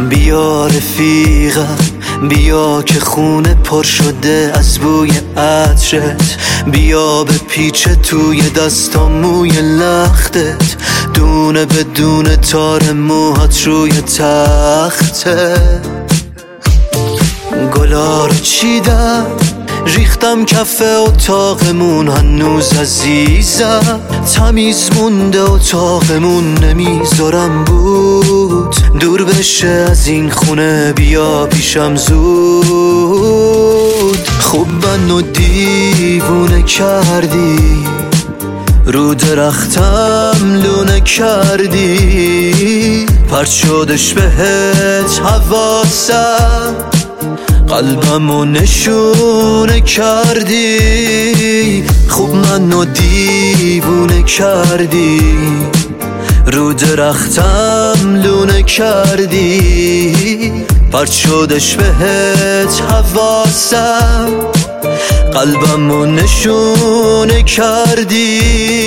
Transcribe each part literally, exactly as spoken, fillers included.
بیا رفیقم، بیا که خونه پر شده از بوی عطرت، بیا به پیچ توی دستام موی لختت، دونه به دونه تار موهات روی تخته. گلا رو چیدم ریختم کف اتاقمون، هنوز عزیزم تمیز مونده اتاقمون، نمیذارم بود دور بشه از این خونه، بیا پیشم زود. خوب منو دیوونه کردی، رو درختم لونه کردی، پرت شدش بهت حواسم، قلبمو نشونه کردی. خوب منو دیوونه کردی، رو درختم لونه کردی، پرت شدش بهت حواسم، قلبمو نشونه کردی.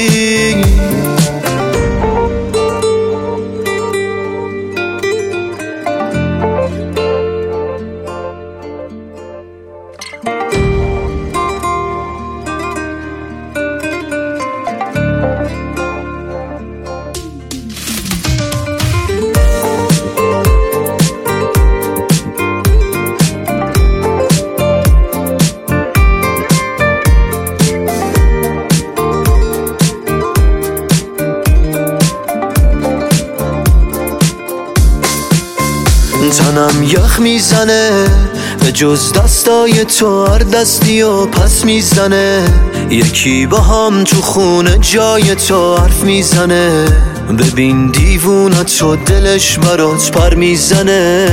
تنم یخ میزنه، به جز دستای تو هر دستی و پس میزنه، یکی با هم تو خونه جای تو حرف میزنه، ببین دیوونت تو دلش برات پر میزنه.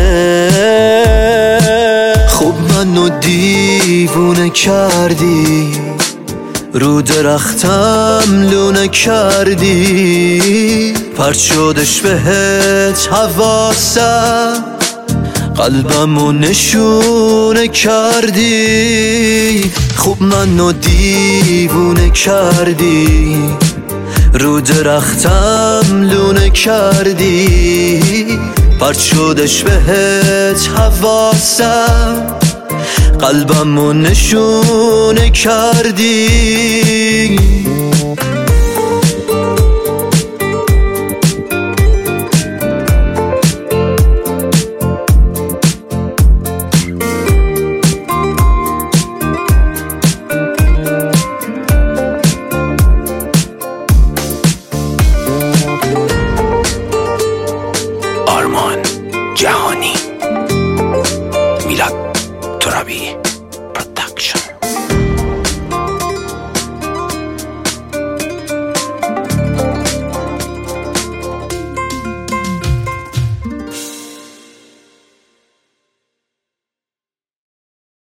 خوب منو دیوونه کردی، رو درختم لونه کردی، پرت شدش بهت حواسم، قلبمو نشونه کردی. خوب منو دیوونه کردی، رو درختم لونه کردی، پرت شدش بهت حواسم، قلبمو نشونه کردی. آرمان جهانی.